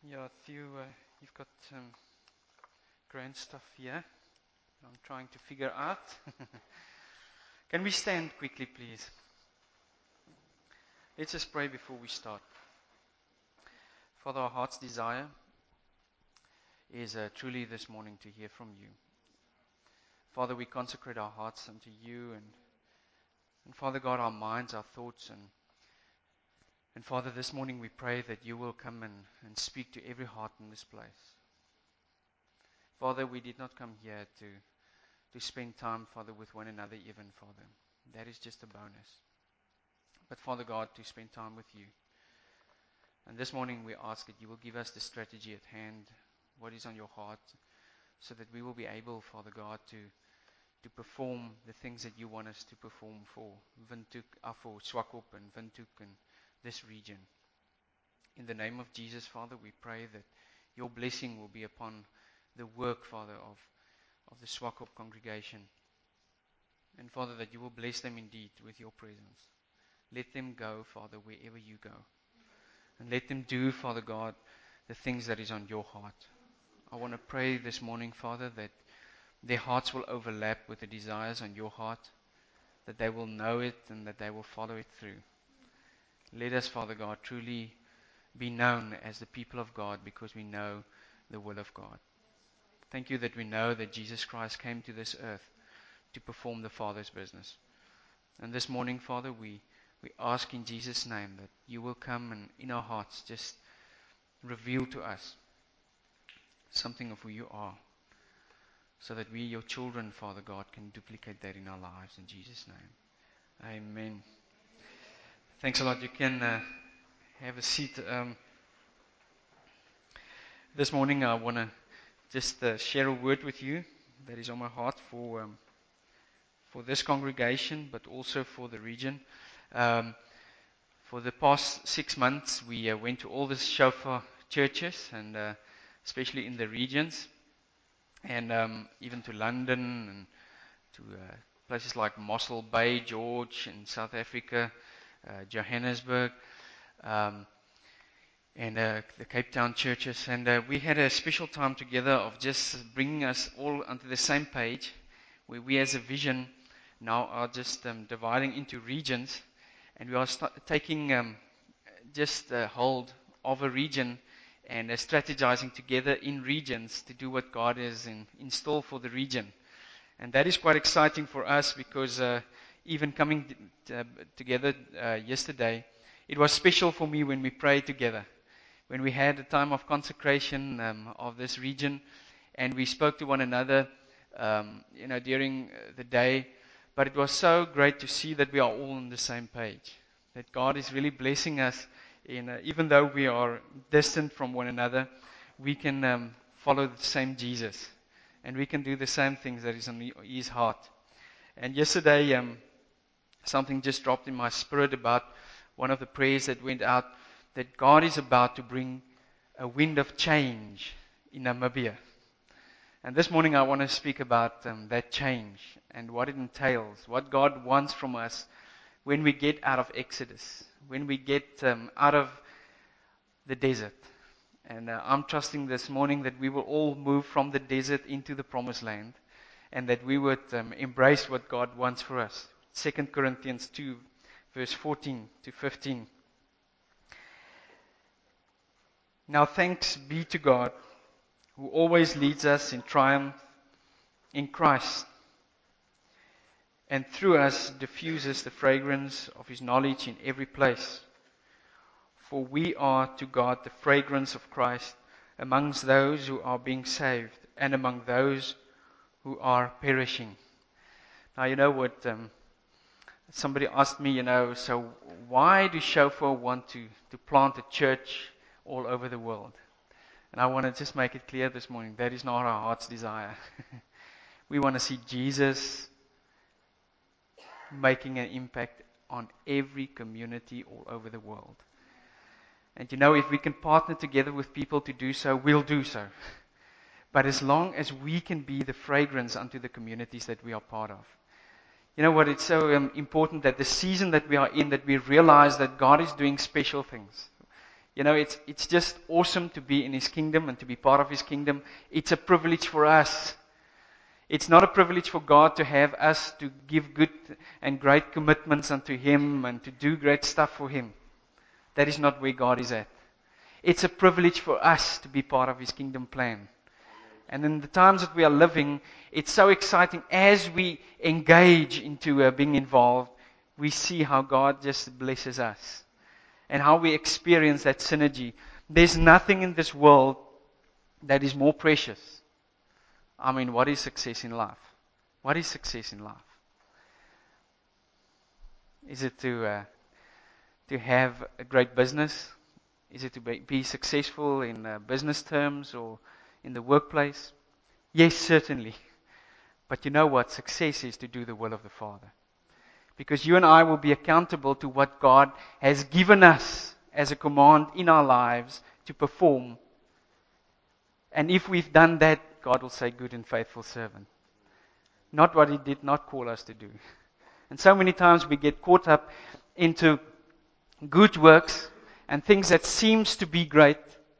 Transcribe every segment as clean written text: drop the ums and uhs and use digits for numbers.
Yeah, Theo, you've got some grand stuff here I'm trying to figure out. Can we stand quickly, please? Let's just pray before we start. Father, our heart's desire is truly this morning to hear from you. Father, we consecrate our hearts unto you, and Father God, our minds, our thoughts, and Father, this morning we pray that you will come and speak to every heart in this place. Father, we did not come here to spend time, Father, with one another even, Father. That is just a bonus. But Father God, to spend time with you. And this morning we ask that you will give us the strategy at hand, what is on your heart, so that we will be able, Father God, to perform the things that you want us to perform for Windhoek, for Swakop and Windhoek and this region. In the name of Jesus, Father, we pray that your blessing will be upon the work, Father, of the Swakop congregation. And Father, that you will bless them indeed with your presence. Let them go, Father, wherever you go. And let them do, Father God, the things that is on your heart. I want to pray this morning, Father, that their hearts will overlap with the desires on your heart, that they will know it and that they will follow it through. Let us, Father God, truly be known as the people of God because we know the will of God. Thank you that we know that Jesus Christ came to this earth to perform the Father's business. And this morning, Father, we ask in Jesus' name that you will come and in our hearts just reveal to us something of who you are, so that we, your children, Father God, can duplicate that in our lives in Jesus' name. Amen. Thanks a lot. You can have a seat. This morning I want to just share a word with you that is on my heart for this congregation, but also for the region. For the past 6 months, we went to all the Shofar churches, and especially in the regions, and even to London and to places like Mossel Bay, George in South Africa, Johannesburg, and the Cape Town churches. And we had a special time together of just bringing us all onto the same page, where we as a vision now are just dividing into regions, and we are taking just hold of a region and strategizing together in regions to do what God has in store for the region. And that is quite exciting for us because even coming together yesterday, it was special for me when we prayed together, when we had a time of consecration of this region, and we spoke to one another during the day. But it was so great to see that we are all on the same page, that God is really blessing us. Even though we are distant from one another, we can follow the same Jesus, and we can do the same things that is on his heart. And yesterday, something just dropped in my spirit about one of the prayers that went out, that God is about to bring a wind of change in Namibia. And this morning I want to speak about that change and what it entails, what God wants from us when we get out of Exodus, when we get out of the desert. And I'm trusting this morning that we will all move from the desert into the promised land, and that we would embrace what God wants for us. 2 Corinthians 2, verse 14 to 15. Now thanks be to God, who always leads us in triumph in Christ, and through us diffuses the fragrance of his knowledge in every place. For we are to God the fragrance of Christ amongst those who are being saved and among those who are perishing. Now, you know what, somebody asked me, so why do Shofar want to plant a church all over the world? And I want to just make it clear this morning, that is not our heart's desire. We want to see Jesus making an impact on every community all over the world. And if we can partner together with people to do so, we'll do so. But as long as we can be the fragrance unto the communities that we are part of. You know what, it's so important that the season that we are in, that we realize that God is doing special things. It's just awesome to be in His kingdom and to be part of His kingdom. It's a privilege for us. It's not a privilege for God to have us to give good and great commitments unto Him and to do great stuff for Him. That is not where God is at. It's a privilege for us to be part of His kingdom plan. And in the times that we are living, it's so exciting as we engage into being involved, we see how God just blesses us and how we experience that synergy. There's nothing in this world that is more precious. I mean, what is success in life? What is success in life? Is it to have a great business? Is it to be successful in business terms or in the workplace? Yes, certainly. But you know what? Success is to do the will of the Father. Because you and I will be accountable to what God has given us as a command in our lives to perform. And if we've done that, God will say, good and faithful servant. Not what He did not call us to do. And so many times we get caught up into good works and things that seems to be great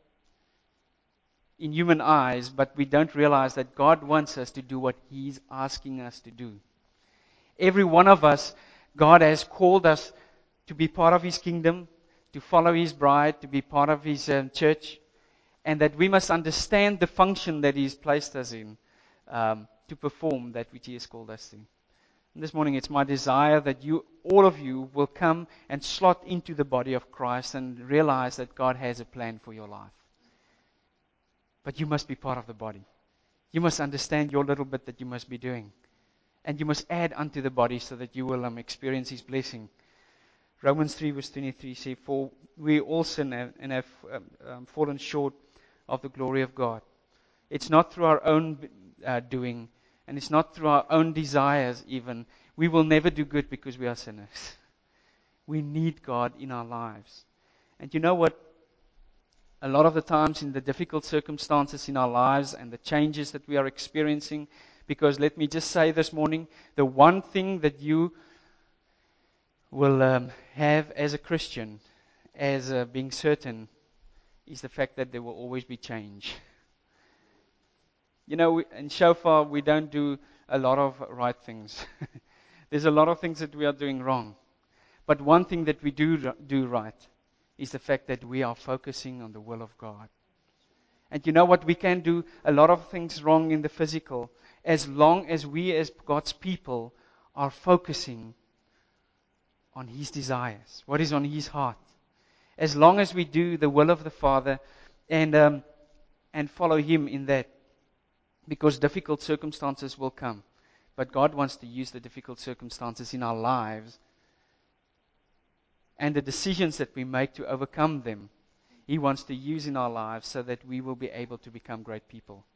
in human eyes, but we don't realize that God wants us to do what He's asking us to do. Every one of us, God has called us to be part of His kingdom, to follow His bride, to be part of His church, and that we must understand the function that He's placed us in to perform that which He has called us to. And this morning it's my desire that all of you, will come and slot into the body of Christ and realize that God has a plan for your life. But you must be part of the body. You must understand your little bit that you must be doing. And you must add unto the body so that you will experience His blessing. Romans 3 verse 23 says, for we all sin and have fallen short of the glory of God. It's not through our own doing, and it's not through our own desires even. We will never do good because we are sinners. We need God in our lives. And you know what? A lot of the times in the difficult circumstances in our lives and the changes that we are experiencing, because let me just say this morning, the one thing that you will have as a Christian, as being certain, is the fact that there will always be change. In Shofar, we don't do a lot of right things. There's a lot of things that we are doing wrong. But one thing that we do right is the fact that we are focusing on the will of God. And you know what? We can do a lot of things wrong in the physical, as long as we as God's people are focusing on His desires, what is on His heart. As long as we do the will of the Father and follow Him in that. Because difficult circumstances will come. But God wants to use the difficult circumstances in our lives and the decisions that we make to overcome them. He wants to use in our lives so that we will be able to become great people.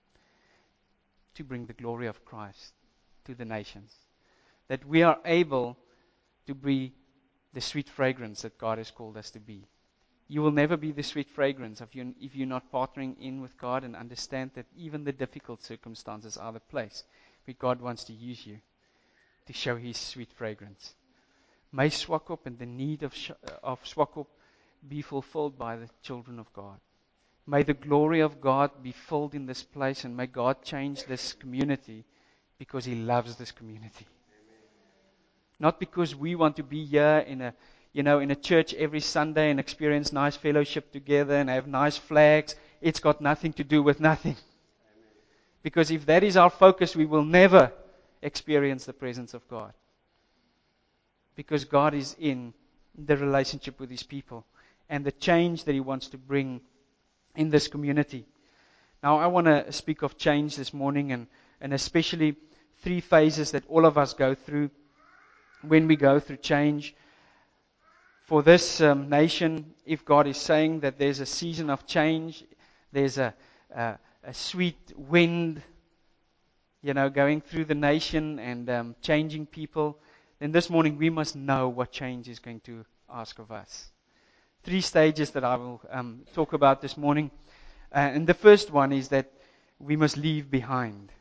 To bring the glory of Christ to the nations. That we are able to be the sweet fragrance that God has called us to be. You will never be the sweet fragrance if you're not partnering in with God and understand that even the difficult circumstances are the place where God wants to use you to show His sweet fragrance. May Swakop and the need of Swakop be fulfilled by the children of God. May the glory of God be filled in this place, and may God change this community because He loves this community. Not because we want to be here in a church every Sunday and experience nice fellowship together and have nice flags. It's got nothing to do with nothing. Because if that is our focus, we will never experience the presence of God. Because God is in the relationship with His people and the change that He wants to bring in this community. Now, I want to speak of change this morning and especially 3 phases that all of us go through when we go through change. For this nation, if God is saying that there's a season of change, there's a sweet wind, going through the nation and changing people, then this morning we must know what change is going to ask of us. 3 stages that I will talk about this morning. And the first one is that we must leave behind.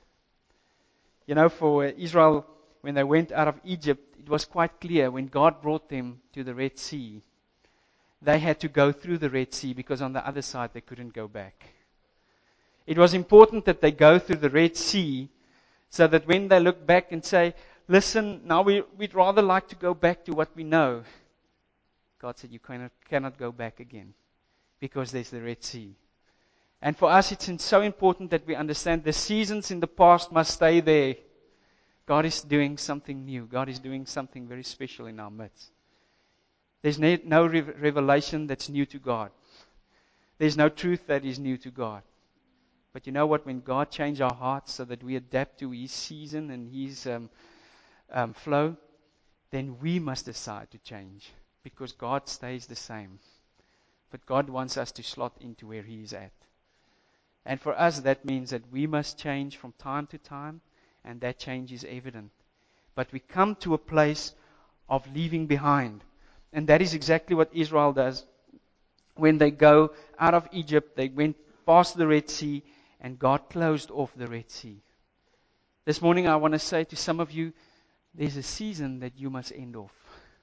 For Israel, when they went out of Egypt, it was quite clear when God brought them to the Red Sea they had to go through the Red Sea because on the other side they couldn't go back. It was important that they go through the Red Sea so that when they look back and say, listen, now we'd rather like to go back to what we know. God said, you cannot go back again because there's the Red Sea. And for us, it's so important that we understand the seasons in the past must stay there. God is doing something new. God is doing something very special in our midst. There's no revelation that's new to God. There's no truth that is new to God. But you know what? When God changes our hearts so that we adapt to His season and His flow, then we must decide to change because God stays the same. But God wants us to slot into where He is at. And for us, that means that we must change from time to time, and that change is evident. But we come to a place of leaving behind. And that is exactly what Israel does. When they go out of Egypt, they went past the Red Sea, and God closed off the Red Sea. This morning I want to say to some of you, there's a season that you must end off.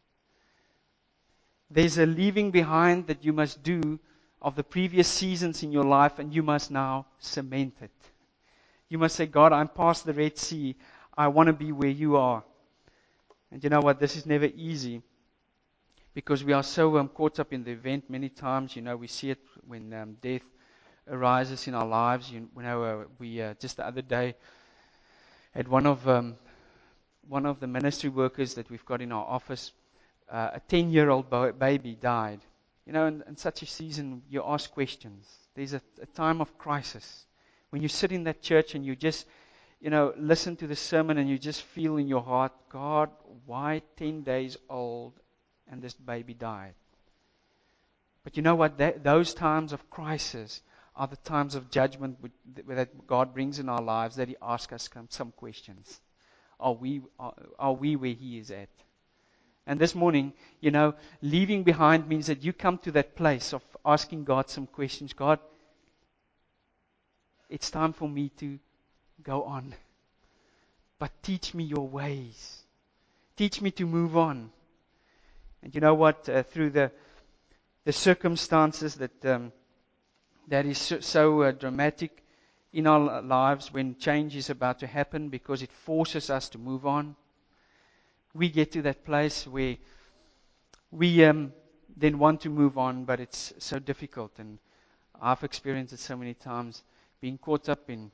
There's a leaving behind that you must do of the previous seasons in your life, and you must now cement it. You must say, God, I'm past the Red Sea. I want to be where you are. And you know what? This is never easy because we are so caught up in the event many times. You know, we see it when death arises in our lives. We just the other day had one of the ministry workers that we've got in our office, a 10-year-old baby died. You know, in such a season, you ask questions. There's a time of crisis. When you sit in that church and you just, listen to the sermon and you just feel in your heart, God, why 10 days old and this baby died? But you know what? Those times of crisis are the times of judgment that God brings in our lives, that He asks us some questions. Are we where He is at? And this morning, leaving behind means that you come to that place of asking God some questions. God, it's time for me to go on. But teach me your ways. Teach me to move on. And you know what? Through the circumstances that is so dramatic in our lives when change is about to happen because it forces us to move on, we get to that place where we then want to move on, but it's so difficult. And I've experienced it so many times, being caught up in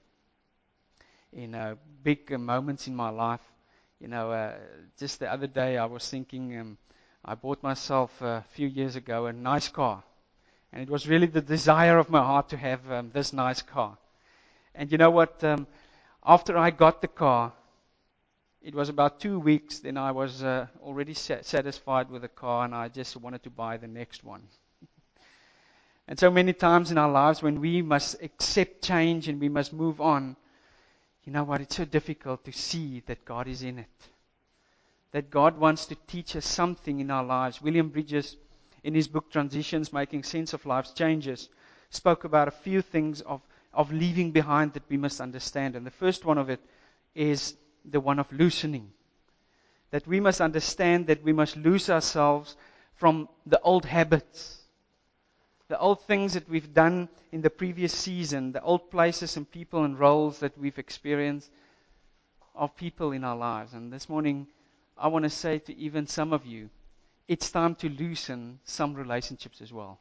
big moments in my life. Just the other day I was thinking, I bought myself a few years ago a nice car. And it was really the desire of my heart to have this nice car. And you know what? After I got the car, it was about 2 weeks, then I was already satisfied with the car and I just wanted to buy the next one. And so many times in our lives when we must accept change and we must move on, you know what? It's so difficult to see that God is in it. That God wants to teach us something in our lives. William Bridges, in his book Transitions, Making Sense of Life's Changes, spoke about a few things of leaving behind that we must understand. And the first one of it is the one of loosening. That we must understand that we must loose ourselves from the old habits, the old things that we've done in the previous season, the old places and people and roles that we've experienced of people in our lives. And this morning, I want to say to even some of you, it's time to loosen some relationships as well.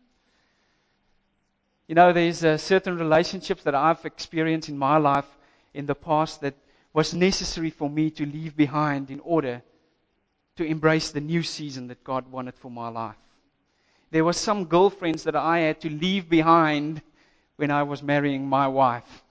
There's certain relationships that I've experienced in my life in the past that was necessary for me to leave behind in order to embrace the new season that God wanted for my life. There were some girlfriends that I had to leave behind when I was marrying my wife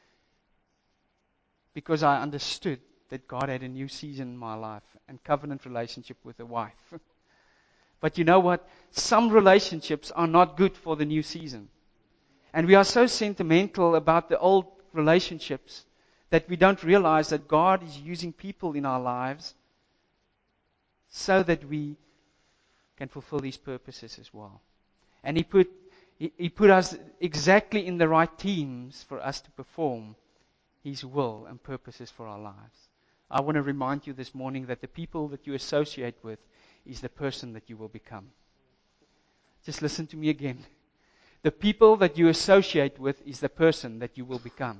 because I understood that God had a new season in my life and covenant relationship with a wife. But you know what? Some relationships are not good for the new season. And we are so sentimental about the old relationships that we don't realize that God is using people in our lives so that we can fulfill His purposes as well. And He put us exactly in the right teams for us to perform His will and purposes for our lives. I want to remind you this morning that the people that you associate with is the person that you will become. Just listen to me again. The people that you associate with is the person that you will become.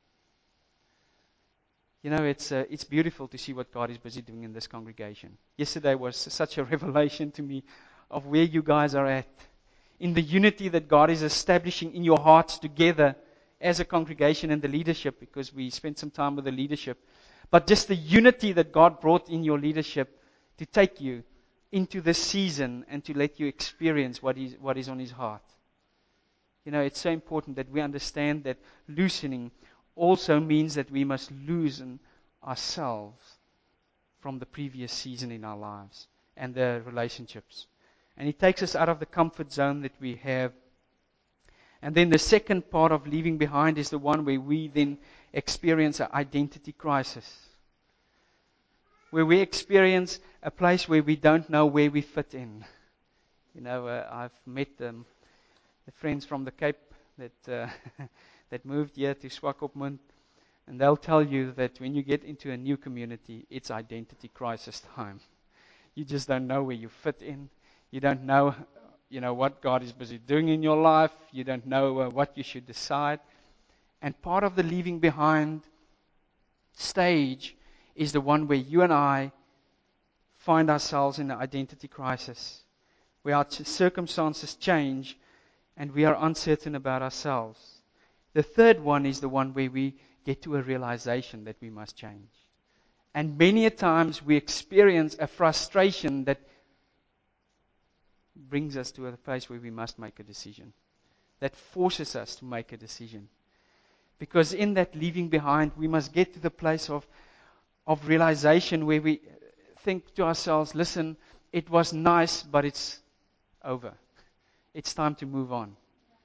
You know, it's beautiful to see what God is busy doing in this congregation. Yesterday was such a revelation to me of where you guys are at. In the unity that God is establishing in your hearts together as a congregation and the leadership, because we spent some time with the leadership. But just the unity that God brought in your leadership to take you into this season and to let you experience what is on His heart. You know, it's so important that we understand that loosening also means that we must loosen ourselves from the previous season in our lives and the relationships. And He takes us out of the comfort zone that we have. And then the second part of leaving behind is the one where we then experience an identity crisis. Where we experience a place where we don't know where we fit in. You know, I've met the friends from the Cape that that moved here to Swakopmund, and they'll tell you that when you get into a new community, it's identity crisis time. You just don't know where you fit in. You don't know, what God is busy doing in your life. You don't know what you should decide. And part of the leaving behind stage is the one where you and I find ourselves in an identity crisis, where our circumstances change and we are uncertain about ourselves. The third one is the one where we get to a realization that we must change. And many a times we experience a frustration that brings us to a place where we must make a decision. That forces us to make a decision. Because in that leaving behind, we must get to the place of realization where we think to ourselves, listen, it was nice, but it's over. It's time to move on.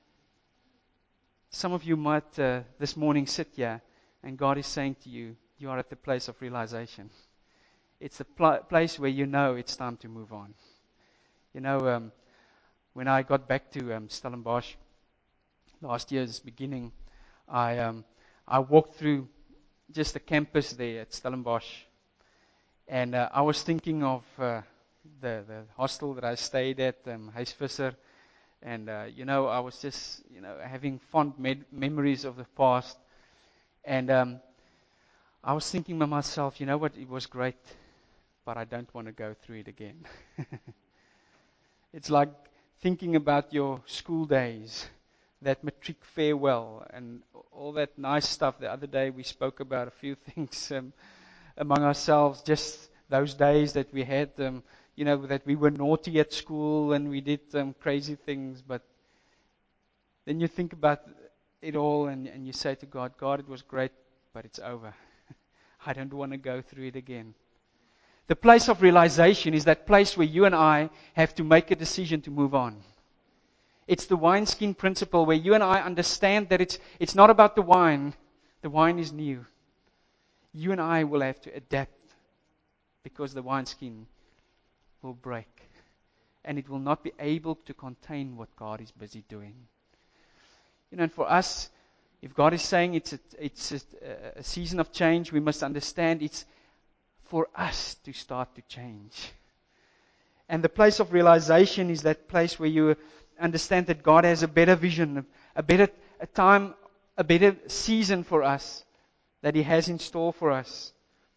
Some of you might this morning sit here and God is saying to you, you are at the place of realization. It's the place where you know it's time to move on. You know, when I got back to Stellenbosch last year's beginning, I walked through just the campus there at Stellenbosch, and I was thinking of the hostel that I stayed at, Huisvisser. And, I was just, having fond memories of the past. And I was thinking to myself, you know what, it was great, but I don't want to go through it again. It's like thinking about your school days, that matric farewell, and all that nice stuff. The other day we spoke about a few things among ourselves, just those days that we had that we were naughty at school and we did crazy things, but then you think about it all and you say to God, God, it was great, but it's over. I don't want to go through it again. The place of realization is that place where you and I have to make a decision to move on. It's the wineskin principle where you and I understand that it's not about the wine. The wine is new. You and I will have to adapt because the wineskin will break, and it will not be able to contain what God is busy doing. And for us, if God is saying it's a season of change, we must understand it's for us to start to change. And the place of realization is that place where you understand that God has a better vision, a better time, a better season for us that He has in store for us.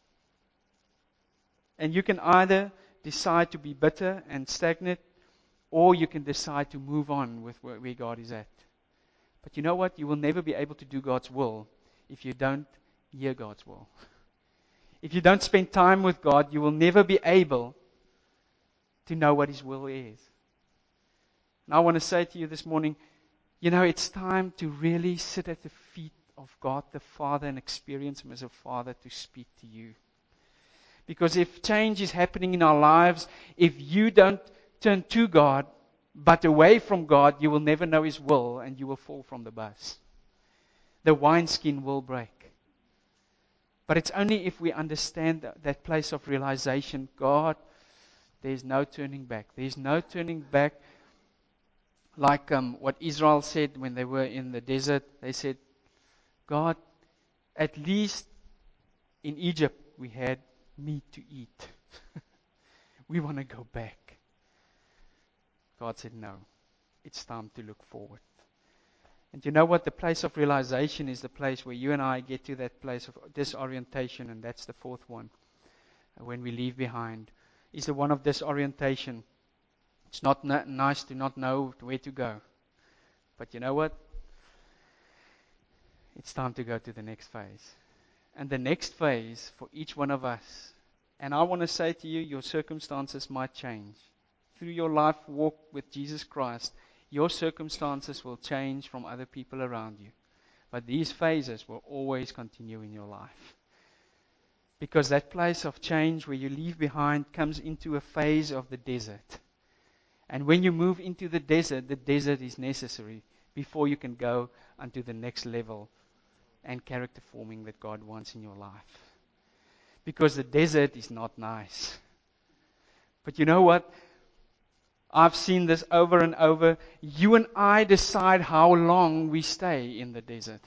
And you can either decide to be bitter and stagnant, or you can decide to move on with where God is at. But you know what? You will never be able to do God's will if you don't hear God's will. If you don't spend time with God, you will never be able to know what His will is. And I want to say to you this morning, it's time to really sit at the feet of God the Father and experience Him as a Father to speak to you. Because if change is happening in our lives, if you don't turn to God, but away from God, you will never know His will and you will fall from the bus. The wineskin will break. But it's only if we understand that place of realization, God, there's no turning back. There's no turning back. Like what Israel said when they were in the desert, they said, God, at least in Egypt we had meat to eat. We want to go back. God said no. It's time to look forward. And you know what? The place of realization is the place where you and I get to that place of disorientation, and that's the fourth one. When we leave behind, is the one of disorientation. It's not nice to not know where to go. But you know what? It's time to go to the next phase. And the next phase for each one of us, and I want to say to you, your circumstances might change. Through your life walk with Jesus Christ, your circumstances will change from other people around you. But these phases will always continue in your life. Because that place of change where you leave behind comes into a phase of the desert. And when you move into the desert is necessary before you can go onto the next level and character forming that God wants in your life. Because the desert is not nice. But you know what? I've seen this over and over. You and I decide how long we stay in the desert.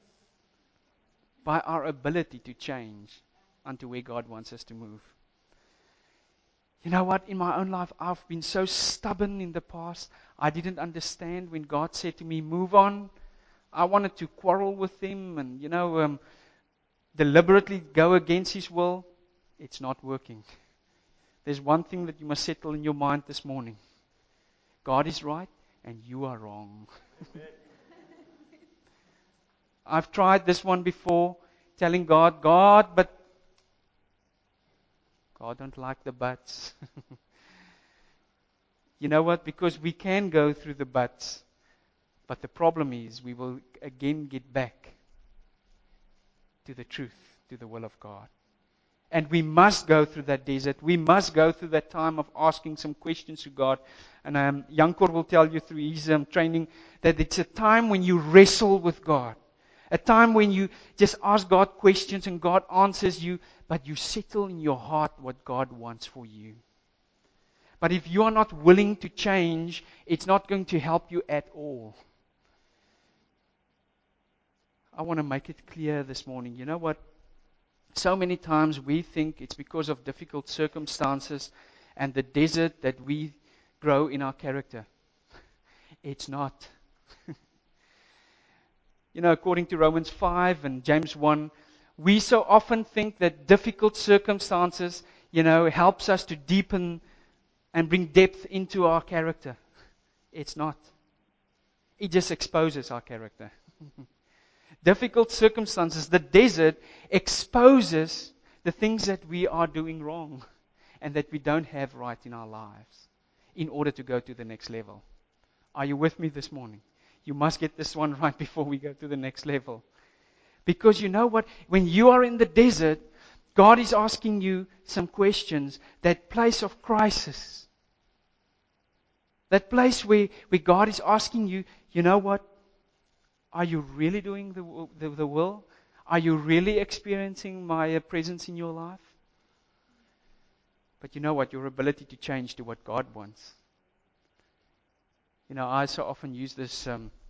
By our ability to change unto where God wants us to move. You know what? In my own life, I've been so stubborn in the past. I didn't understand when God said to me, move on. I wanted to quarrel with Him and, deliberately go against His will. It's not working. There's one thing that you must settle in your mind this morning. God is right and you are wrong. I've tried this one before, telling God, but God don't like the buts. You know what? Because we can go through the buts, but the problem is we will again get back to the truth, to the will of God. And we must go through that desert. We must go through that time of asking some questions to God. And Jankor will tell you through his training that it's a time when you wrestle with God. A time when you just ask God questions and God answers you, but you settle in your heart what God wants for you. But if you are not willing to change, it's not going to help you at all. I want to make it clear this morning. You know what? So many times we think it's because of difficult circumstances and the desert that we grow in our character. It's not. According to Romans 5 and James 1, we so often think that difficult circumstances, helps us to deepen and bring depth into our character. It's not. It just exposes our character. Difficult circumstances, the desert exposes the things that we are doing wrong and that we don't have right in our lives in order to go to the next level. Are you with me this morning? You must get this one right before we go to the next level. Because you know what? When you are in the desert, God is asking you some questions. That place of crisis. That place where God is asking you, you know what? Are you really doing the will? Are you really experiencing my presence in your life? But you know what? Your ability to change to what God wants. I so often use this,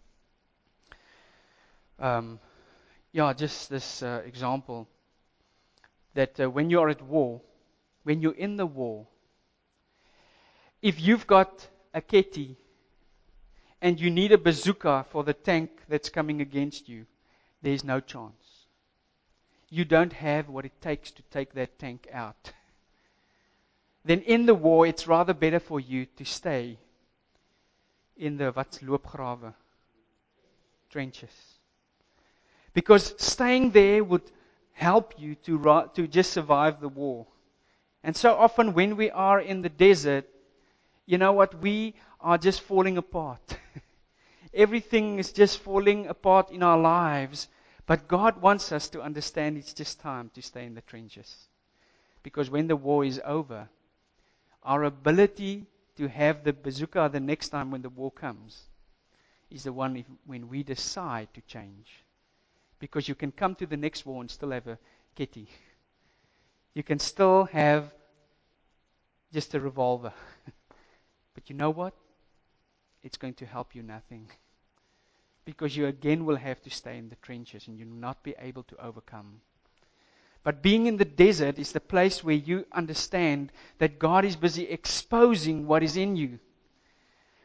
just this example that when you are at war, when you're in the war, if you've got a Ketty and you need a bazooka for the tank that's coming against you, there's no chance. You don't have what it takes to take that tank out. Then in the war, it's rather better for you to stay in the loopgrawe, trenches. Because staying there would help you to just survive the war. And so often when we are in the desert, you know what? We are just falling apart. Everything is just falling apart in our lives. But God wants us to understand it's just time to stay in the trenches. Because when the war is over, our ability to have the bazooka the next time when the war comes is the one when we decide to change. Because you can come to the next war and still have a Ketty. You can still have just a revolver. But you know what? It's going to help you nothing. Because you again will have to stay in the trenches and you will not be able to overcome. But being in the desert is the place where you understand that God is busy exposing what is in you.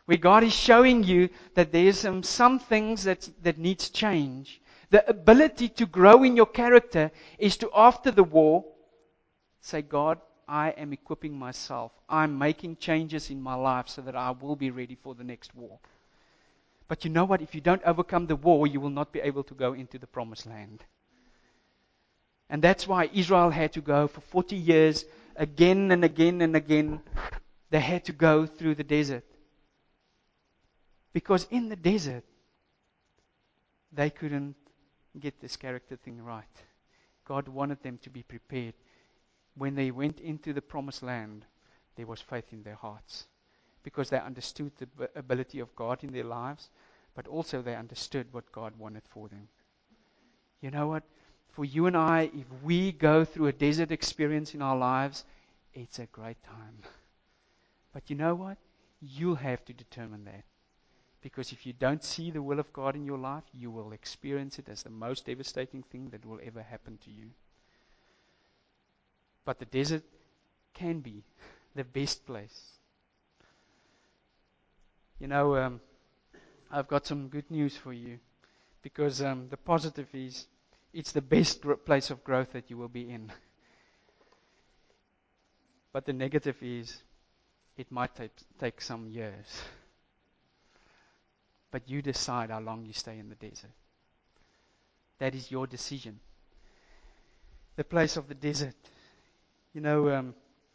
where God is showing you that there's some things that needs change. The ability to grow in your character is to, after the war, say, God, I am equipping myself. I'm making changes in my life so that I will be ready for the next war. But you know what? If you don't overcome the war, you will not be able to go into the promised land. And that's why Israel had to go for 40 years, again and again and again. They had to go through the desert. Because in the desert, they couldn't get this character thing right. God wanted them to be prepared. When they went into the promised land, there was faith in their hearts. Because they understood the ability of God in their lives, but also they understood what God wanted for them. You know what? For you and I, if we go through a desert experience in our lives, it's a great time. But you know what? You'll have to determine that. Because if you don't see the will of God in your life, you will experience it as the most devastating thing that will ever happen to you. But the desert can be the best place. You know, I've got some good news for you. Because the positive is, it's the best place of growth that you will be in. But the negative is, it might take some years. But you decide how long you stay in the desert. That is your decision. The place of the desert. You know,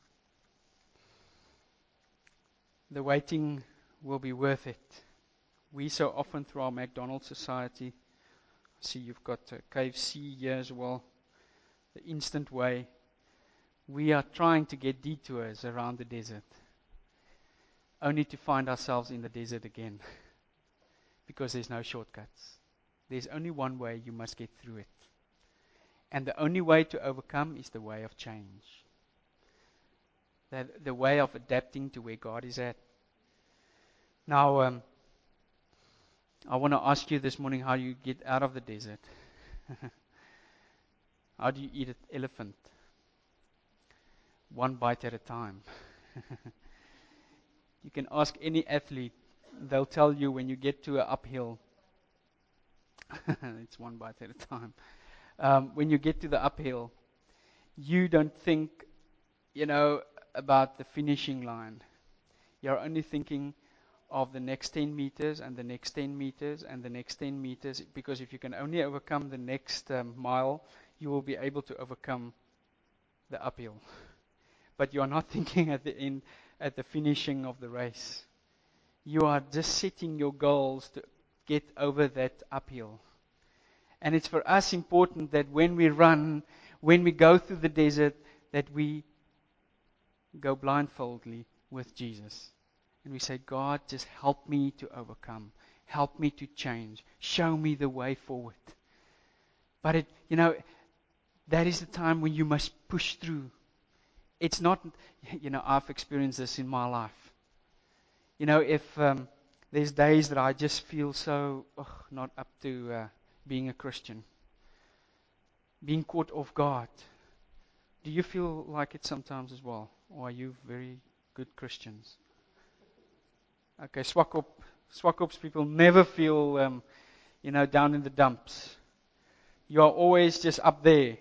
the waiting will be worth it. We so often through our McDonald's society, see you've got KFC here as well, the instant way. We are trying to get detours around the desert, only to find ourselves in the desert again. Because there's no shortcuts. There's only one way. You must get through it. And the only way to overcome is the way of change. The way of adapting to where God is at. Now, I want to ask you this morning how you get out of the desert. How do you eat an elephant? One bite at a time. You can ask any athlete. They'll tell you when you get to an uphill, it's one bite at a time. When you get to the uphill, you don't think, about the finishing line. You're only thinking of the next 10 meters and the next 10 meters and the next 10 meters. Because if you can only overcome the next mile, you will be able to overcome the uphill. But you are not thinking at the end, at the finishing of the race. You are just setting your goals to get over that uphill. And it's for us important that when we run, when we go through the desert, that we go blindfoldly with Jesus. And we say, God, just help me to overcome. Help me to change. Show me the way forward. But that is the time when you must push through. It's not, I've experienced this in my life. If there's days that I just feel so not up to being a Christian, being caught off guard. Do you feel like it sometimes as well? Or are you very good Christians? Okay, Swakops people never feel, down in the dumps. You are always just up there.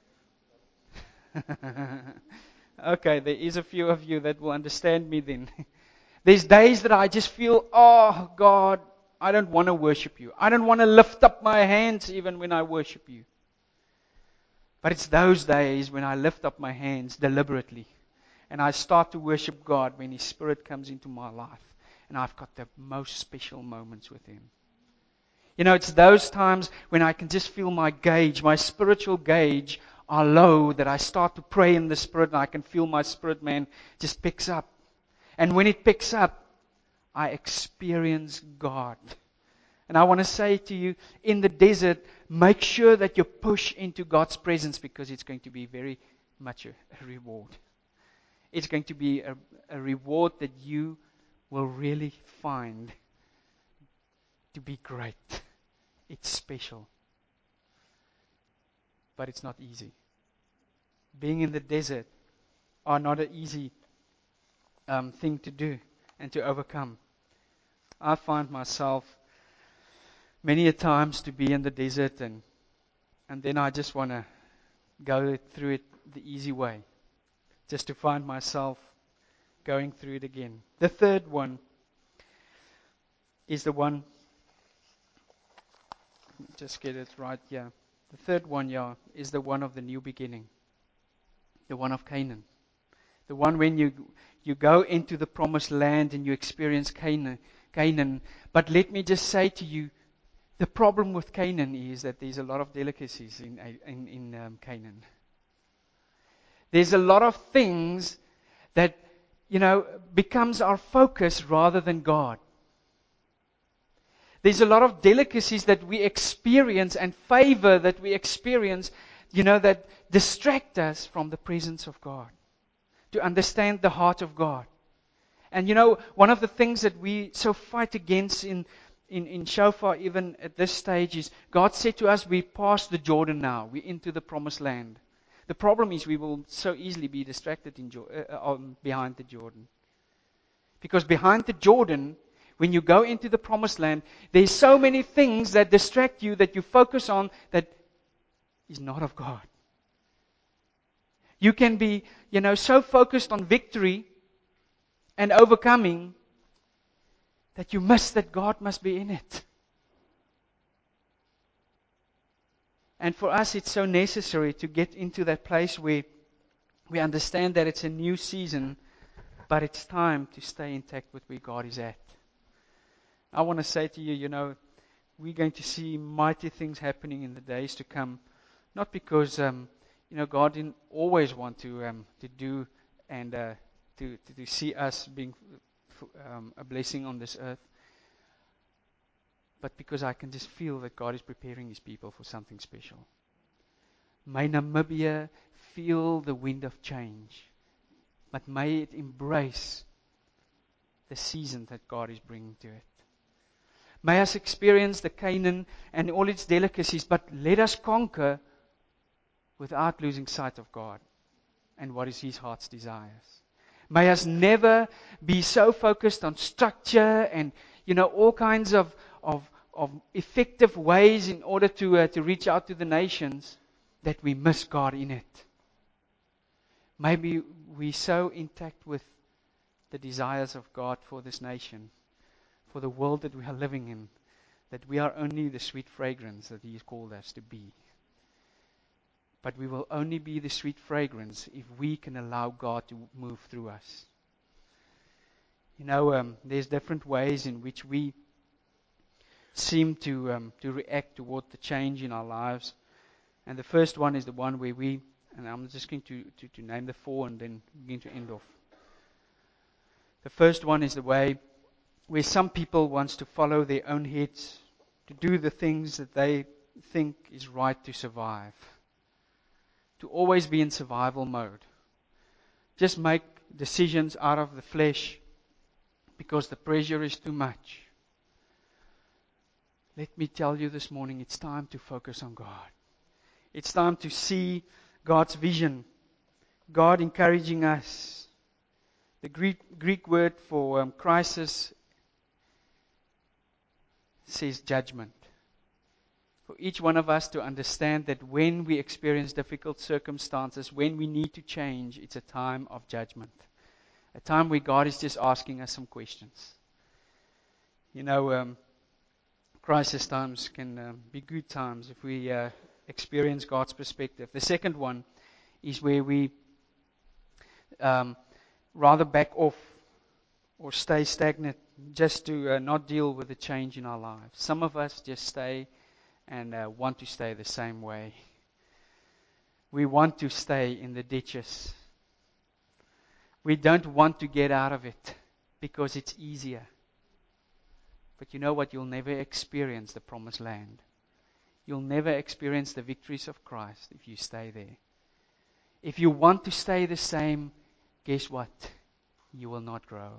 Okay, there is a few of you that will understand me then. There's days that I just feel, oh God, I don't want to worship you. I don't want to lift up my hands even when I worship you. But it's those days when I lift up my hands deliberately and I start to worship God when His Spirit comes into my life and I've got the most special moments with Him. It's those times when I can just feel my spiritual gauge are low, that I start to pray in the Spirit and I can feel my spirit man just picks up. And when it picks up, I experience God. And I want to say to you, in the desert, make sure that you push into God's presence because it's going to be very much a reward. It's going to be a reward that you will really find to be great. It's special. But it's not easy. Being in the desert are not an easy thing to do and to overcome. I find myself many a times to be in the desert and then I just want to go through it the easy way, just to find myself going through it again. The third one is the one, just get it right here. The third one, is the one of the new beginning, the one of Canaan. The one when you go into the promised land and you experience Canaan. But let me just say to you, the problem with Canaan is that there's a lot of delicacies in Canaan. There's a lot of things that, becomes our focus rather than God. There's a lot of delicacies that we experience and favor that we experience, that distract us from the presence of God, to understand the heart of God. And one of the things that we so fight against in Shofar, even at this stage, is God said to us, we're past the Jordan now. We're into the promised land. The problem is we will so easily be distracted behind the Jordan. Because behind the Jordan, when you go into the promised land, there's so many things that distract you, that you focus on, that is not of God. You can be, so focused on victory and overcoming that you miss that God must be in it. And for us, it's so necessary to get into that place where we understand that it's a new season, but it's time to stay intact with where God is at. I want to say to you, we're going to see mighty things happening in the days to come. Not because, God didn't always want to do and to see us being a blessing on this earth, but because I can just feel that God is preparing His people for something special. May Namibia feel the wind of change, but may it embrace the season that God is bringing to it. May us experience the Canaan and all its delicacies, but let us conquer without losing sight of God and what is His heart's desires. May us never be so focused on structure and, all kinds of effective ways in order to reach out to the nations that we miss God in it. Maybe we're so intact with the desires of God for this nation, for the world that we are living in, that we are only the sweet fragrance that He has called us to be. But we will only be the sweet fragrance if we can allow God to move through us. There's different ways in which we seem to react toward the change in our lives. And the first one is the one where and I'm just going to name the four and then begin to end off. The first one is the way where some people want to follow their own heads, to do the things that they think is right to survive, to always be in survival mode. Just make decisions out of the flesh because the pressure is too much. Let me tell you this morning, it's time to focus on God. It's time to see God's vision, God encouraging us. The Greek word for crisis says judgment. For each one of us to understand that when we experience difficult circumstances, when we need to change, it's a time of judgment. A time where God is just asking us some questions. Crisis times can be good times if we experience God's perspective. The second one is where we rather back off or stay stagnant just to not deal with the change in our lives. Some of us just stay and want to stay the same way. We want to stay in the ditches. We don't want to get out of it because it's easier. But you know what? You'll never experience the promised land. You'll never experience the victories of Christ if you stay there. If you want to stay the same, guess what? You will not grow.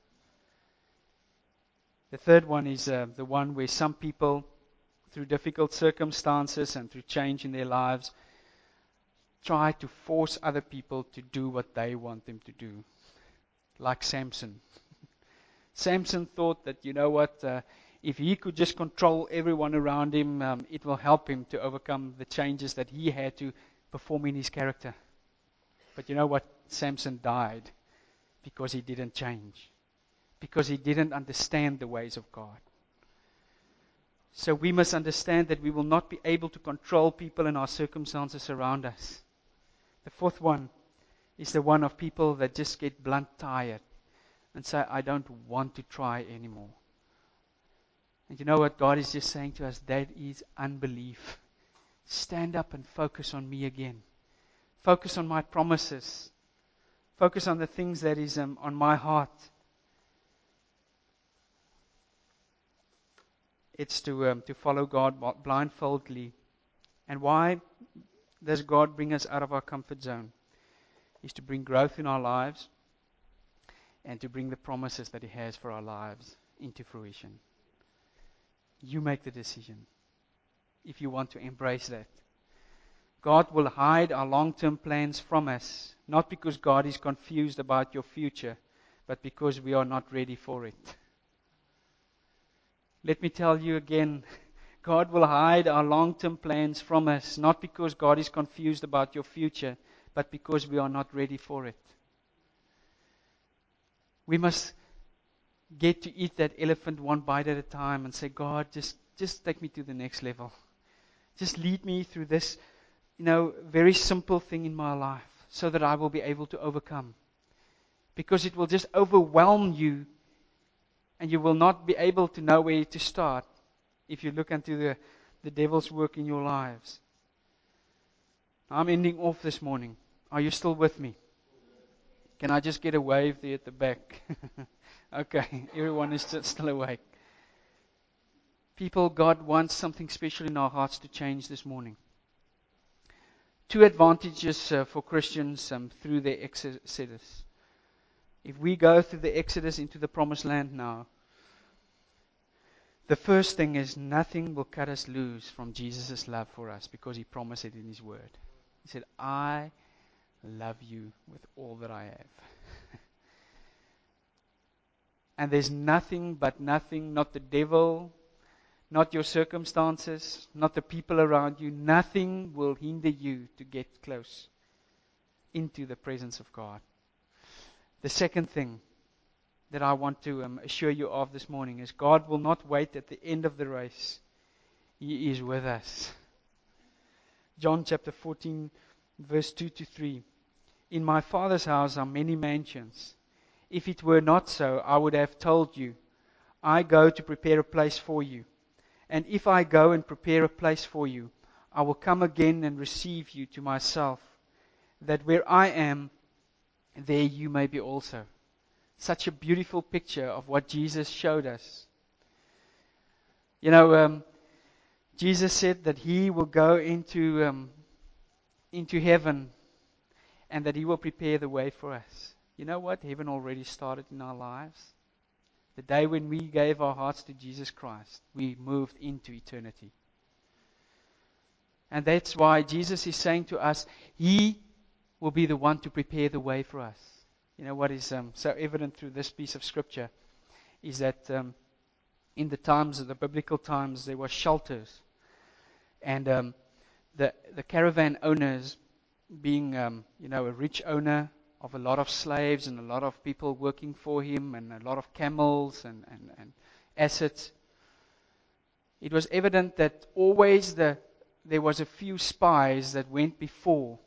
The third one is the one where some people, through difficult circumstances and through change in their lives, try to force other people to do what they want them to do. Like Samson. Samson thought that, if he could just control everyone around him, it will help him to overcome the changes that he had to perform in his character. But you know what? Samson died because he didn't change, because he didn't understand the ways of God. So we must understand that we will not be able to control people and our circumstances around us. The fourth one is the one of people that just get blunt tired and say, I don't want to try anymore. And you know what God is just saying to us? That is unbelief. Stand up and focus on me again. Focus on my promises. Focus on the things that is on my heart. It's to follow God blindfoldedly. And why does God bring us out of our comfort zone? It's to bring growth in our lives and to bring the promises that He has for our lives into fruition. You make the decision if you want to embrace that. God will hide our long-term plans from us, not because God is confused about your future, but because we are not ready for it. Let me tell you again, God will hide our long-term plans from us, not because God is confused about your future, but because we are not ready for it. We must get to eat that elephant one bite at a time and say, God, just take me to the next level. Just lead me through this, very simple thing in my life so that I will be able to overcome. Because it will just overwhelm you and you will not be able to know where to start if you look into the devil's work in your lives. I'm ending off this morning. Are you still with me? Can I just get a wave there at the back? Okay, everyone is still awake. People, God wants something special in our hearts to change this morning. 2 advantages for Christians through the Exodus. If we go through the Exodus into the promised land now, the first thing is nothing will cut us loose from Jesus' love for us because He promised it in His Word. He said, I love you with all that I have. And there's nothing, not the devil, not your circumstances, not the people around you, nothing will hinder you to get close into the presence of God. The second thing that I want to assure you of this morning is God will not wait at the end of the race. He is with us. John chapter 14, verse 2 to 3. In my Father's house are many mansions. If it were not so, I would have told you, I go to prepare a place for you. And if I go and prepare a place for you, I will come again and receive you to myself, that where I am, there you may be also. Such a beautiful picture of what Jesus showed us. Jesus said that He will go into heaven and that He will prepare the way for us. You know what? Heaven already started in our lives. The day when we gave our hearts to Jesus Christ, we moved into eternity. And that's why Jesus is saying to us, He will be the one to prepare the way for us. You know what is so evident through this piece of scripture is that in the times of the biblical times, there were shelters. And the caravan owners, being a rich owner of a lot of slaves and a lot of people working for him and a lot of camels and assets, it was evident that always there was a few spies that went before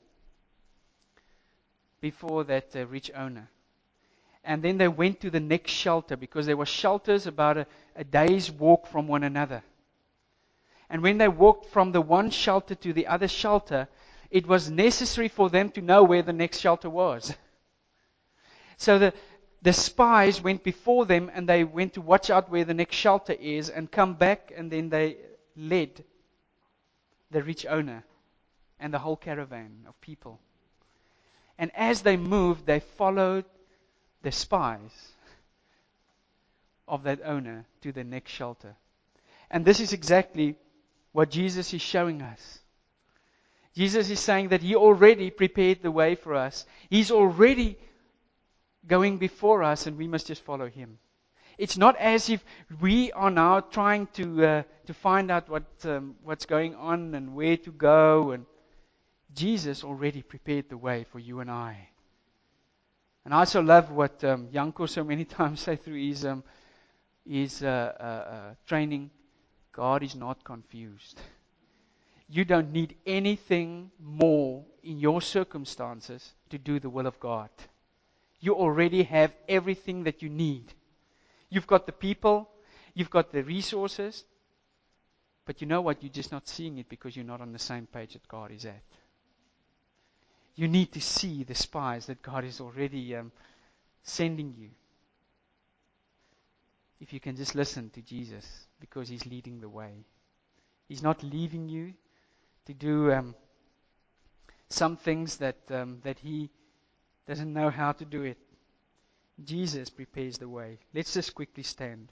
that rich owner. And then they went to the next shelter because there were shelters about a day's walk from one another. And when they walked from the one shelter to the other shelter, it was necessary for them to know where the next shelter was. So the spies went before them and they went to watch out where the next shelter is and come back, and then they led the rich owner and the whole caravan of people. And as they moved, they followed the spies of that owner to the next shelter. And this is exactly what Jesus is showing us. Jesus is saying that He already prepared the way for us. He's already going before us and we must just follow Him. It's not as if we are now trying to find out what's going on and where to go. And Jesus already prepared the way for you and I. And I also love what Janko so many times say through his training. God is not confused. You don't need anything more in your circumstances to do the will of God. You already have everything that you need. You've got the people, you've got the resources, but you know what? You're just not seeing it because you're not on the same page that God is at. You need to see the spies that God is already sending you. If you can just listen to Jesus, because He's leading the way. He's not leaving you to do some things that He doesn't know how to do it. Jesus prepares the way. Let's just quickly stand.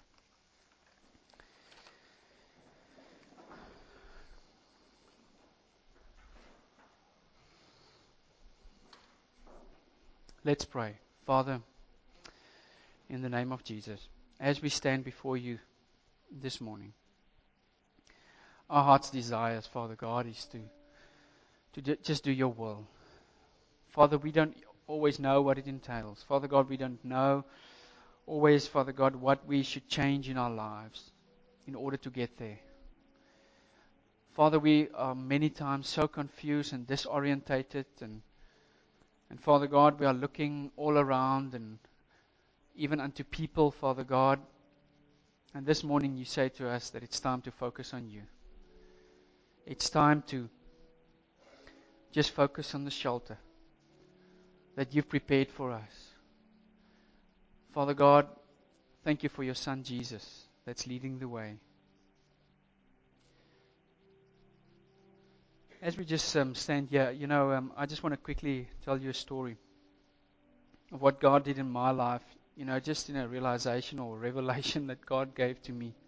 Let's pray. Father, in the name of Jesus, as we stand before you this morning, our heart's desires, Father God, is to just do your will. Father, we don't always know what it entails. Father God, we don't know always, Father God, what we should change in our lives in order to get there. Father, we are many times so confused and disorientated, and Father God, we are looking all around and even unto people, Father God. And this morning you say to us that it's time to focus on you. It's time to just focus on the shelter that you've prepared for us. Father God, thank you for your Son Jesus that's leading the way. As we just stand here, I just want to quickly tell you a story of what God did in my life, just in a realization or revelation that God gave to me.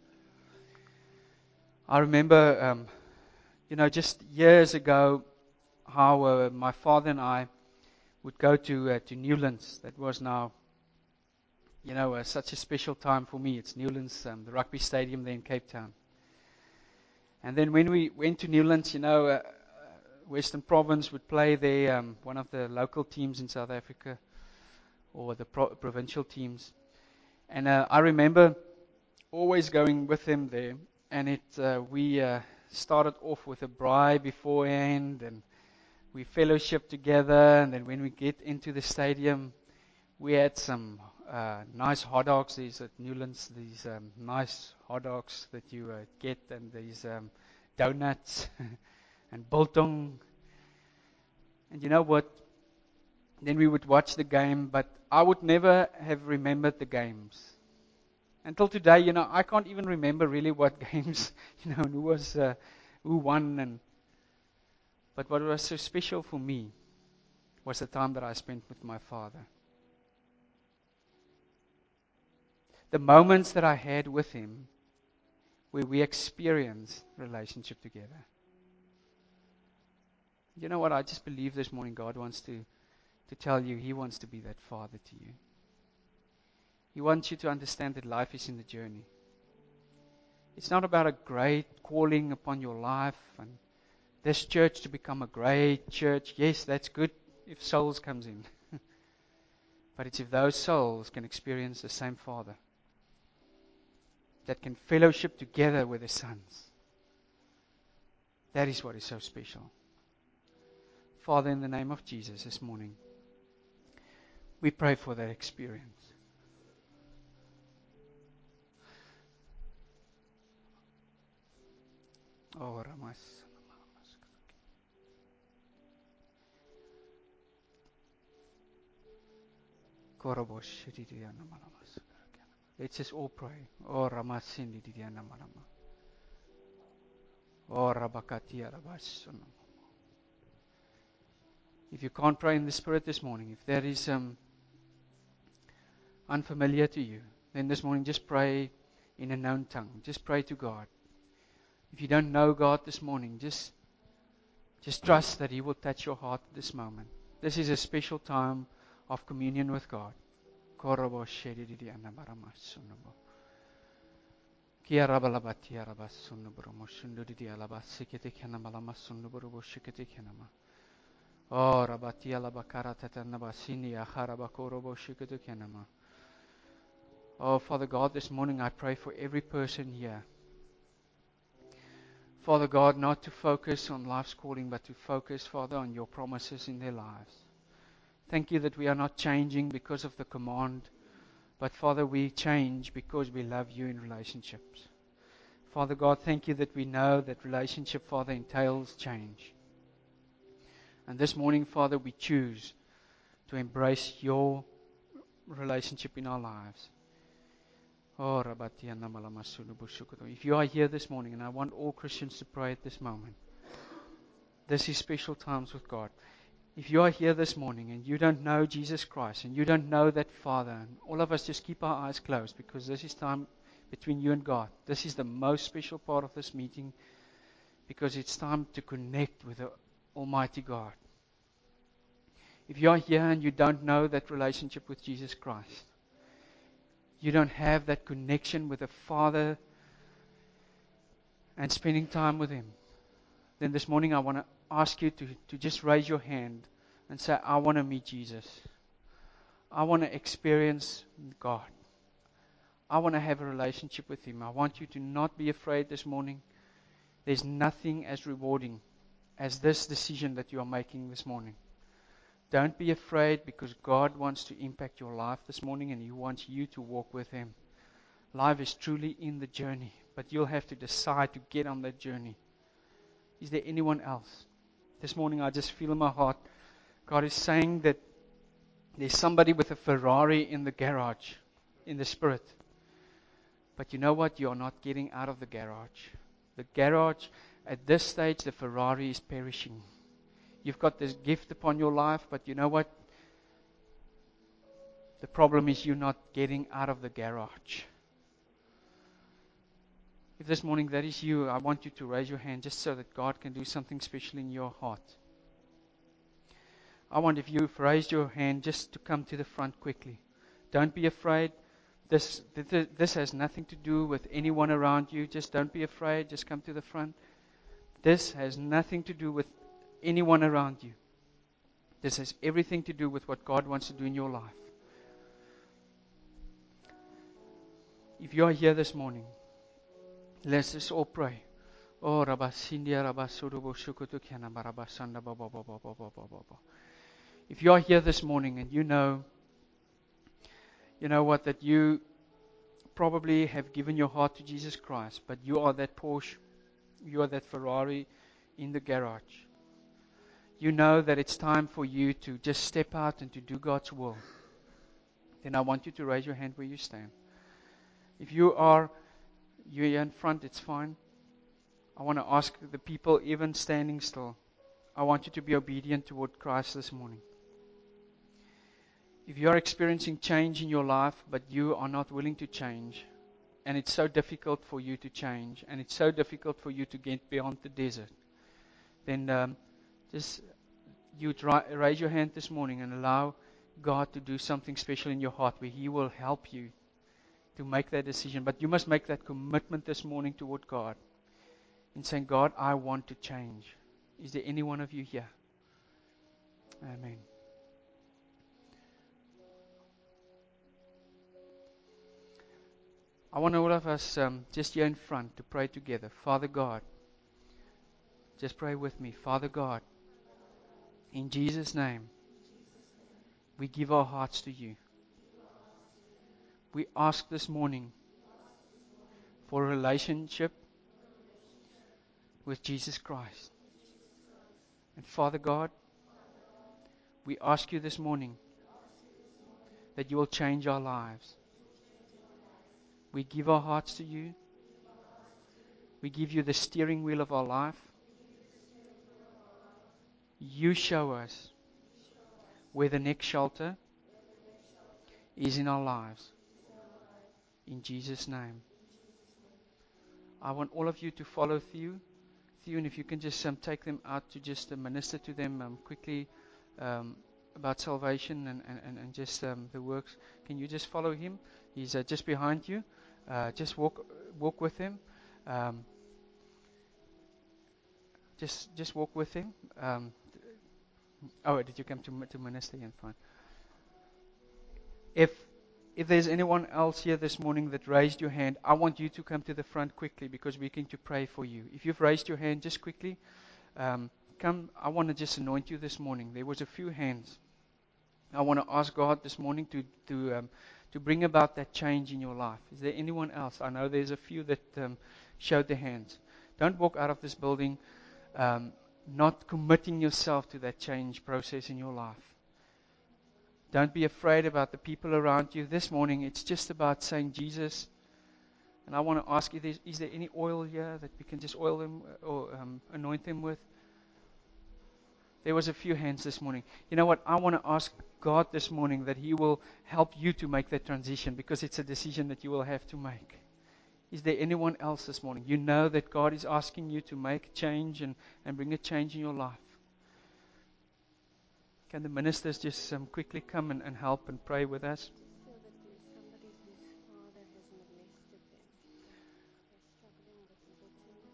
I remember, just years ago, how my father and I would go to Newlands. That was now, such a special time for me. It's Newlands, the rugby stadium there in Cape Town. And then when we went to Newlands, Western Province would play there, one of the local teams in South Africa, or the provincial teams. And I remember always going with them there. And we started off with a braai beforehand, and we fellowshiped together. And then when we get into the stadium, we had some nice hot dogs. There's at Newlands these nice hot dogs that you get, and these donuts and biltong. And you know what? Then we would watch the game, but I would never have remembered the games. Until today, I can't even remember really what games, who won. But what was so special for me was the time that I spent with my father. The moments that I had with him where we experienced relationship together. You know what? I just believe this morning God wants to tell you He wants to be that father to you. He wants you to understand that life is in the journey. It's not about a great calling upon your life and this church to become a great church. Yes, that's good if souls comes in. But it's if those souls can experience the same Father that can fellowship together with the sons. That is what is so special. Father, in the name of Jesus this morning, we pray for that experience. Oh, Ramas. Let's just all pray. Oh, Ramasindi Diana Malama. Oh, Rabakatia Rabasuna. If you can't pray in the Spirit this morning, if that is unfamiliar to you, then this morning just pray in a known tongue. Just pray to God. If you don't know God this morning, just trust that He will touch your heart at this moment. This is a special time of communion with God. Korobo shedidi anabarama sunubo. Kiarabalabati arabas sunubromo shundudi alabas sikete kanamalama sunubrobo shikete kanama. Oh, rabati alabakara tatanabasini aharabakorobo shikete kanama. Oh, Father God, this morning I pray for every person here. Father God, not to focus on life's calling, but to focus, Father, on your promises in their lives. Thank you that we are not changing because of the command, but Father, we change because we love you in relationships. Father God, thank you that we know that relationship, Father, entails change. And this morning, Father, we choose to embrace your relationship in our lives. Oh, if you are here this morning, and I want all Christians to pray at this moment, this is special times with God. If you are here this morning and you don't know Jesus Christ and you don't know that Father, and all of us just keep our eyes closed because this is time between you and God. This is the most special part of this meeting because it's time to connect with the Almighty God. If you are here and you don't know that relationship with Jesus Christ, you don't have that connection with the Father and spending time with Him, then this morning I want to ask you to just raise your hand and say, I want to meet Jesus. I want to experience God. I want to have a relationship with Him. I want you to not be afraid this morning. There's nothing as rewarding as this decision that you are making this morning. Don't be afraid because God wants to impact your life this morning and He wants you to walk with Him. Life is truly in the journey, but you'll have to decide to get on that journey. Is there anyone else? This morning I just feel in my heart, God is saying that there's somebody with a Ferrari in the garage, in the spirit. But you know what? You're not getting out of the garage. The garage, at this stage, the Ferrari is perishing. You've got this gift upon your life, but you know what? The problem is you're not getting out of the garage. If this morning that is you, I want you to raise your hand just so that God can do something special in your heart. I want, if you've raised your hand, just to come to the front quickly. Don't be afraid. This has nothing to do with anyone around you. Just don't be afraid. Just come to the front. This has nothing to do with anyone around you. This has everything to do with what God wants to do in your life. If you are here this morning, let's just all pray. Oh, Rabasindia Rabasurubo Shukutukana Barabasanda Baba Baba Baba Baba. If you are here this morning and you know what, that you probably have given your heart to Jesus Christ, but you are that Porsche, you are that Ferrari in the garage. You know that it's time for you to just step out and to do God's will. Then I want you to raise your hand where you stand. If you're here in front, it's fine. I want to ask the people even standing still, I want you to be obedient toward Christ this morning. If you are experiencing change in your life, but you are not willing to change, and it's so difficult for you to change, and it's so difficult for you to get beyond the desert, then just raise your hand this morning and allow God to do something special in your heart where He will help you to make that decision. But you must make that commitment this morning toward God in saying, God, I want to change. Is there any one of you here? Amen. I want all of us just here in front to pray together. Father God, just pray with me. Father God, in Jesus' name, we give our hearts to you. We ask this morning for a relationship with Jesus Christ. And Father God, we ask you this morning that you will change our lives. We give our hearts to you. We give you the steering wheel of our life. You show us where the next shelter is in our lives. In Jesus' name. I want all of you to follow Theo, and if you can just take them out to just minister to them quickly about salvation and just the works, can you just follow him? He's just behind you. Just walk with him. Um, just walk with him. Oh, did you come to minister? Yeah, fine. If there's anyone else here this morning that raised your hand, I want you to come to the front quickly because we're going to pray for you. If you've raised your hand, just quickly come. I want to just anoint you this morning. There was a few hands. I want to ask God this morning to bring about that change in your life. Is there anyone else? I know there's a few that showed their hands. Don't walk out of this building not committing yourself to that change process in your life. Don't be afraid about the people around you. This morning, it's just about saying, Jesus, and I want to ask you, is there any oil here that we can just oil them or anoint them with? There was a few hands this morning. You know what? I want to ask God this morning that He will help you to make that transition because it's a decision that you will have to make. Is there anyone else this morning? You know that God is asking you to make change and bring a change in your life. Can the ministers just quickly come and help and pray with us? Feel that there is somebody whose father has molested them. They're struggling with bitterness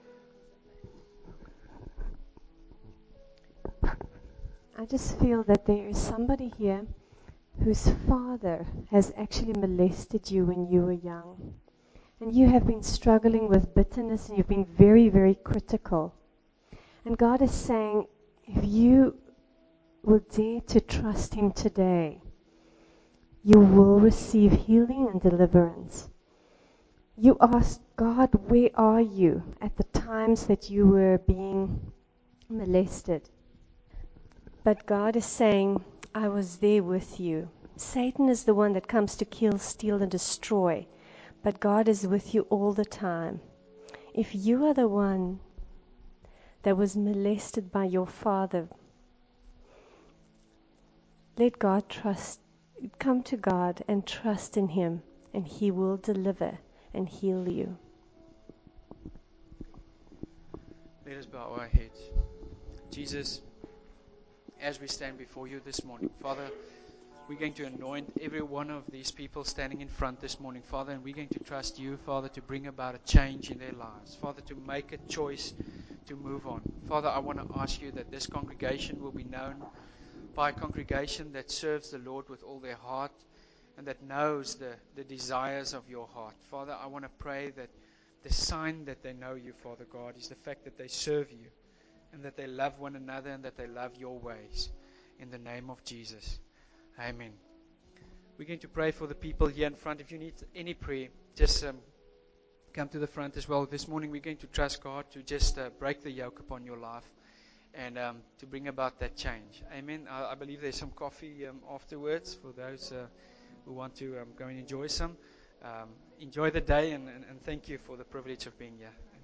because of that. I just feel that there is somebody here whose father has actually molested you when you were young. And you have been struggling with bitterness and you've been very, very critical. And God is saying, if you will dare to trust Him today, you will receive healing and deliverance. You ask God, where are you at the times that you were being molested? But God is saying, I was there with you. Satan is the one that comes to kill, steal, and destroy. But God is with you all the time. If you are the one that was molested by your father, let God trust. Come to God and trust in Him, and He will deliver and heal you. Let us bow our heads. Jesus, as we stand before you this morning, Father, we're going to anoint every one of these people standing in front this morning, Father, and we're going to trust you, Father, to bring about a change in their lives. Father, to make a choice to move on. Father, I want to ask you that this congregation will be known by a congregation that serves the Lord with all their heart and that knows the desires of your heart. Father, I want to pray that the sign that they know you, Father God, is the fact that they serve you and that they love one another and that they love your ways. In the name of Jesus. Amen. We're going to pray for the people here in front. If you need any prayer, just come to the front as well. This morning we're going to trust God to just break the yoke upon your life and to bring about that change. Amen. I believe there's some coffee afterwards for those who want to go and enjoy some. Enjoy the day and thank you for the privilege of being here.